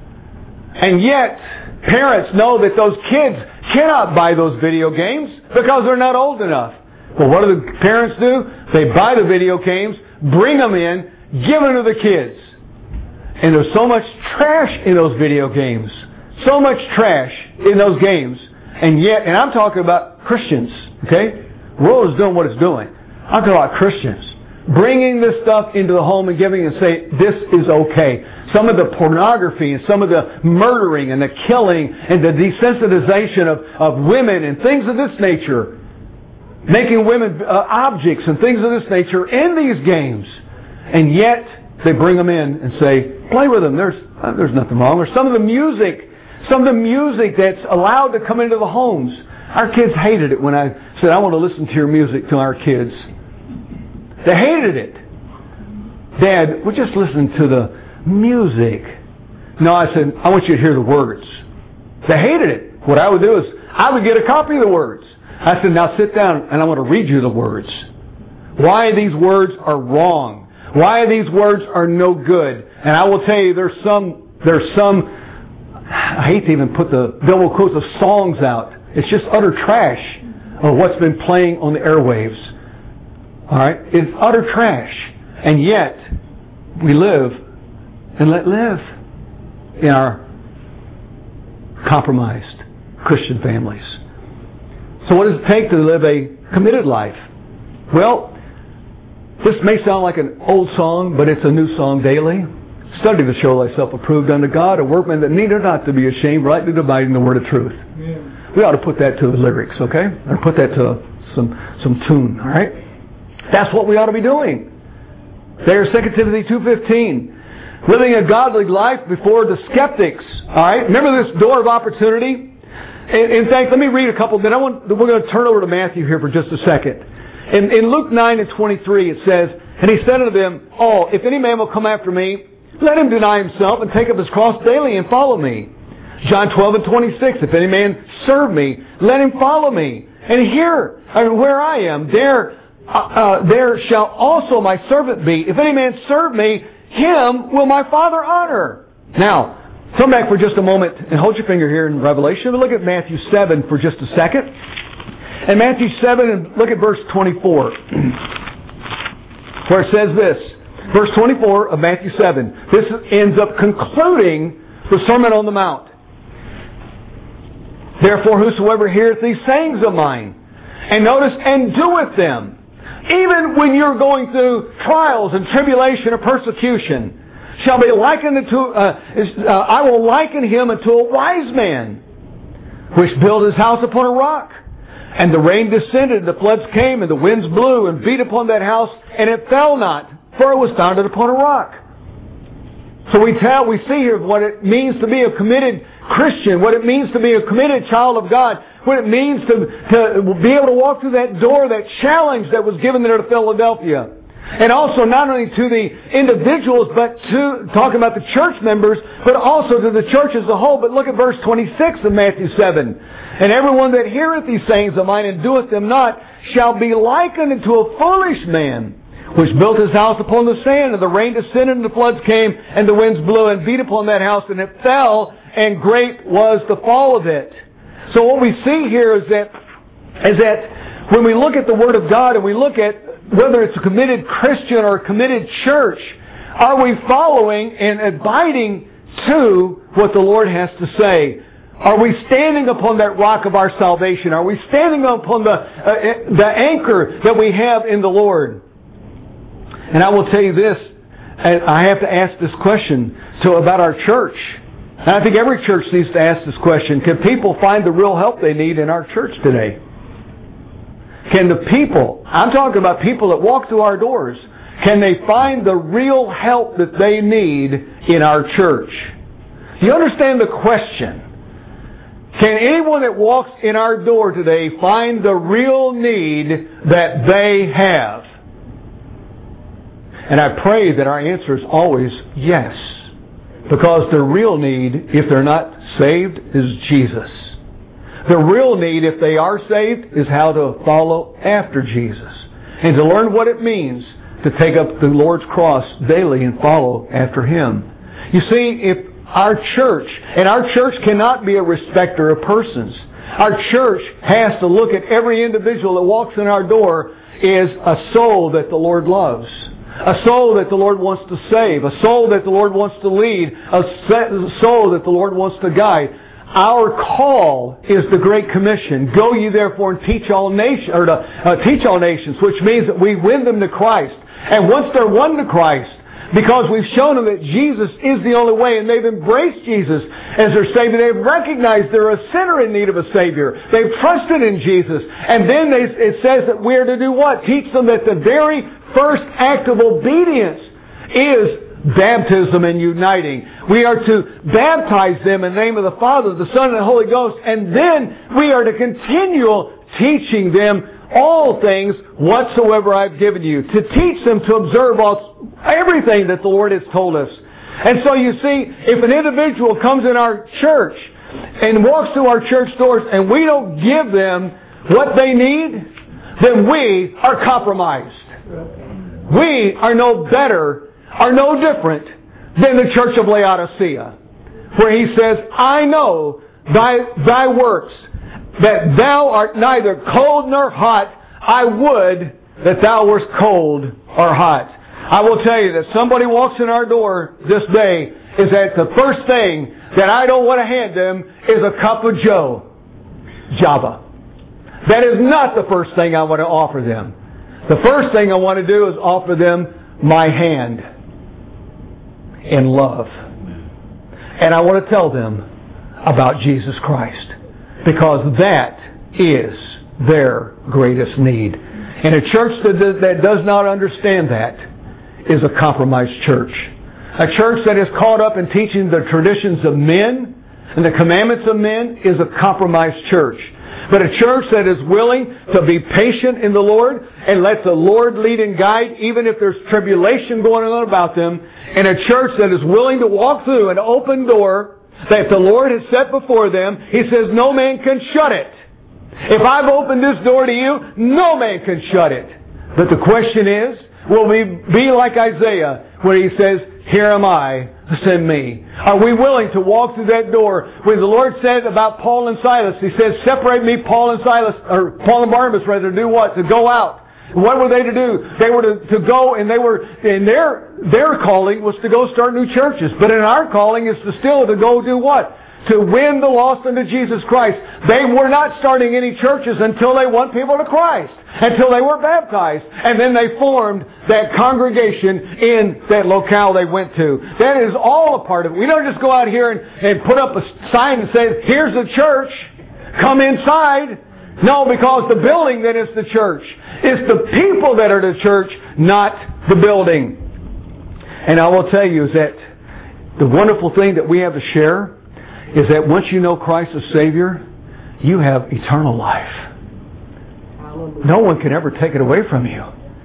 And yet, parents know that those kids cannot buy those video games because they're not old enough. Well, what do the parents do? They buy the video games, bring them in, give them to the kids. And there's so much trash in those video games. So much trash in those games. And yet, and I'm talking about Christians, okay? The world is doing what it's doing. I'm talking about Christians. Bringing this stuff into the home and giving and say, this is okay. Some of the pornography and some of the murdering and the killing and the desensitization of, of women and things of this nature. Making women uh, objects and things of this nature in these games. And yet, they bring them in and say, play with them. There's, uh, there's nothing wrong. Or some of the music, some of the music that's allowed to come into the homes. Our kids hated it when I said, I want to listen to your music to our kids. They hated it. Dad, we'll just listen to the music. No, I said, I want you to hear the words. They hated it. What I would do is, I would get a copy of the words. I said, now sit down and I want to read you the words. Why these words are wrong. Why these words are no good. And I will tell you, there's some, there's some, I hate to even put the double quotes of songs out. It's just utter trash of what's been playing on the airwaves. Alright? It's utter trash. And yet, we live and let live in our compromised Christian families. So what does it take to live a committed life? Well, this may sound like an old song, but it's a new song daily. Study to show thyself approved unto God, a workman that needeth not to be ashamed, rightly dividing the word of truth. Yeah. We ought to put that to the lyrics, okay? Or put that to some some tune, all right? That's what we ought to be doing. There's Second Timothy two fifteen. Living a godly life before the skeptics. All right? Remember this door of opportunity? In, in fact, let me read a couple. Then I want, we're going to turn over to Matthew here for just a second. In, in Luke nine and twenty-three it says, and he said unto them, Oh, if any man will come after me, let him deny himself and take up his cross daily and follow me. John twelve and twenty-six, if any man serve me, let him follow me. And here, I mean, where I am, there, uh, uh, there shall also my servant be. If any man serve me, him will my Father honor. Now, come back for just a moment and hold your finger here in Revelation. Look at Matthew seven for just a second. And Matthew seven, and look at verse twenty-four. Where it says this. Verse twenty-four of Matthew seven. This ends up concluding the Sermon on the Mount. Therefore, whosoever heareth these sayings of mine, and notice, and doeth them, even when you're going through trials and tribulation or persecution, shall be likened unto, uh, uh, I will liken him unto a wise man, which built his house upon a rock. And the rain descended, and the floods came, and the winds blew, and beat upon that house, and it fell not, for it was founded upon a rock. So we tell, we see here what it means to be a committed Christian, what it means to be a committed child of God, what it means to, to be able to walk through that door, that challenge that was given there to Philadelphia. And also not only to the individuals, but to, talking about the church members, but also to the church as a whole. But look at verse twenty-six of Matthew seven. And everyone that heareth these sayings of mine and doeth them not shall be likened unto a foolish man, which built his house upon the sand, and the rain descended, and the floods came, and the winds blew and beat upon that house, and it fell, and great was the fall of it. So what we see here is that, is that when we look at the Word of God, and we look at whether it's a committed Christian or a committed church, are we following and abiding to what the Lord has to say? Are we standing upon that rock of our salvation? Are we standing upon the, uh, the anchor that we have in the Lord? And I will tell you this, I have to ask this question to about our church. And I think every church needs to ask this question. Can people find the real help they need in our church today? Can the people, I'm talking about people that walk through our doors, can they find the real help that they need in our church? You understand the question? Can anyone that walks in our door today find the real need that they have? And I pray that our answer is always yes. Because the real need, if they're not saved, is Jesus. The real need, if they are saved, is how to follow after Jesus. And to learn what it means to take up the Lord's cross daily and follow after Him. You see, if our church, and our church cannot be a respecter of persons. Our church has to look at every individual that walks in our door as a soul that the Lord loves. A soul that the Lord wants to save. A soul that the Lord wants to lead. A soul that the Lord wants to guide. Our call is the Great Commission. Go ye therefore and teach all nations, or to, uh, teach all nations, which means that we win them to Christ. And once they're won to Christ, because we've shown them that Jesus is the only way, and they've embraced Jesus as their Savior, they've recognized they're a sinner in need of a Savior. They've trusted in Jesus. And then they, it says that we're to do what? Teach them that the very first act of obedience is baptism and uniting. We are to baptize them in the name of the Father, the Son, and the Holy Ghost. And then we are to continue teaching them all things whatsoever I've given you. To teach them to observe all, everything that the Lord has told us. And so you see, if an individual comes in our church and walks through our church doors and we don't give them what they need, then we are compromised. We are no better, are no different than the church of Laodicea, where he says, I know thy, thy works, that thou art neither cold nor hot. I would that thou wert cold or hot. I will tell you that somebody walks in our door this day is that the first thing that I don't want to hand them is a cup of Joe. Java. That is not the first thing I want to offer them. The first thing I want to do is offer them my hand in love. And I want to tell them about Jesus Christ. Because that is their greatest need. And a church that, that does not understand that is a compromised church. A church that is caught up in teaching the traditions of men and the commandments of men is a compromised church. But a church that is willing to be patient in the Lord and let the Lord lead and guide even if there's tribulation going on about them. And a church that is willing to walk through an open door that the Lord has set before them. He says no man can shut it. If I've opened this door to you, no man can shut it. But the question is, will we be like Isaiah where he says, here am I, send me? Are we willing to walk through that door? When the Lord said about Paul and Silas, He says, separate me, Paul and Silas, or Paul and Barnabas rather, to do what? To go out. What were they to do? They were to, to go, and they were, and their, their calling was to go start new churches. But in our calling is to still to go do what? To win the lost unto Jesus Christ. They were not starting any churches until they won people to Christ. Until they were baptized. And then they formed that congregation in that locale they went to. That is all a part of it. We don't just go out here and, and put up a sign and say, here's the church. Come inside. No, because the building that is the church. It's the people that are the church, not the building. And I will tell you is that the wonderful thing that we have to share is that once you know Christ as Savior, you have eternal life. No one can ever take it away from you.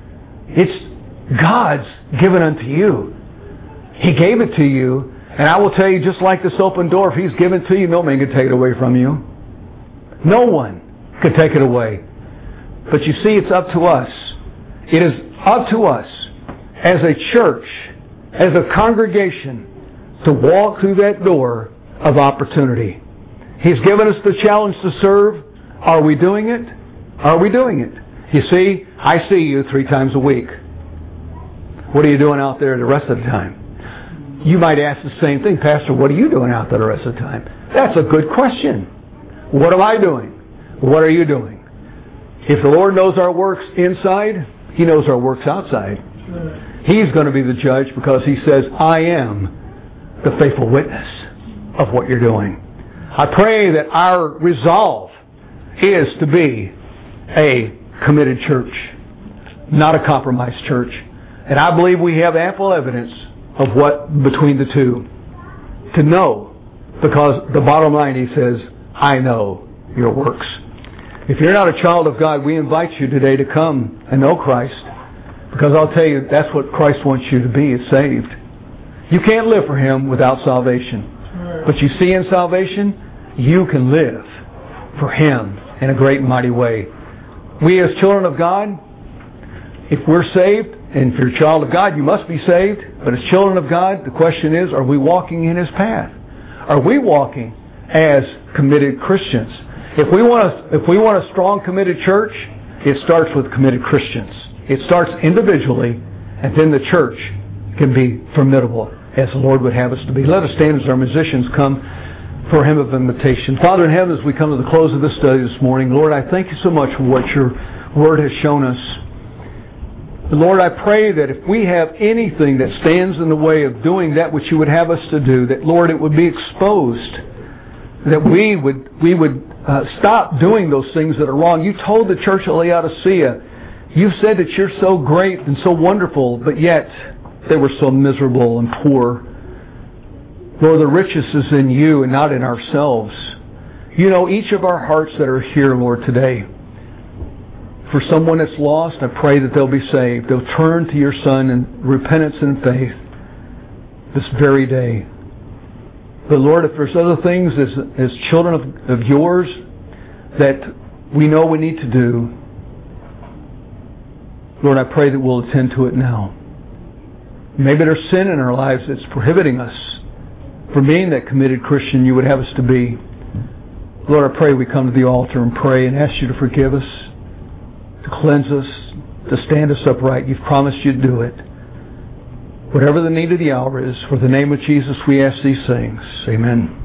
It's God's given unto you. He gave it to you. And I will tell you, just like this open door, if He's given it to you, no man can take it away from you. No one can take it away. But you see, it's up to us. It is up to us as a church, as a congregation, to walk through that door of opportunity. He's given us the challenge to serve. Are we doing it? Are we doing it? You see, I see you three times a week. What are you doing out there the rest of the time? You might ask the same thing, Pastor, what are you doing out there the rest of the time? That's a good question. What am I doing? What are you doing? If the Lord knows our works inside, He knows our works outside. He's going to be the judge because He says, I am the faithful witness of what you're doing. I pray that our resolve is to be a committed church, not a compromised church. And I believe we have ample evidence of what between the two to know, because the bottom line, He says, I know your works. If you're not a child of God, we invite you today to come and know Christ, because I'll tell you, that's what Christ wants you to be, is saved. You can't live for Him without salvation. But you see, in salvation, you can live for Him in a great and mighty way. We as children of God, if we're saved, and if you're a child of God, you must be saved. But as children of God, the question is, are we walking in His path? Are we walking as committed Christians? If we want a, if we want a strong, committed church, it starts with committed Christians. It starts individually, and then the church can be formidable as the Lord would have us to be. Let us stand as our musicians come for a hymn of invitation. Father in heaven, as we come to the close of this study this morning, Lord, I thank You so much for what Your Word has shown us. Lord, I pray that if we have anything that stands in the way of doing that which You would have us to do, that, Lord, it would be exposed, that we would we would uh, stop doing those things that are wrong. You told the church of Laodicea, You said that You're so great and so wonderful, but yet they were so miserable and poor. Lord, the richest is in You and not in ourselves. You know each of our hearts that are here, Lord, today. For someone that's lost, I pray that they'll be saved. They'll turn to Your Son in repentance and faith this very day. But Lord, if there's other things as, as children of, of Yours that we know we need to do, Lord, I pray that we'll attend to it now. Maybe there's sin in our lives that's prohibiting us from being that committed Christian You would have us to be. Lord, I pray we come to the altar and pray and ask You to forgive us, to cleanse us, to stand us upright. You've promised You'd do it. whatever the need of the hour is. For the name of Jesus we ask these things. Amen.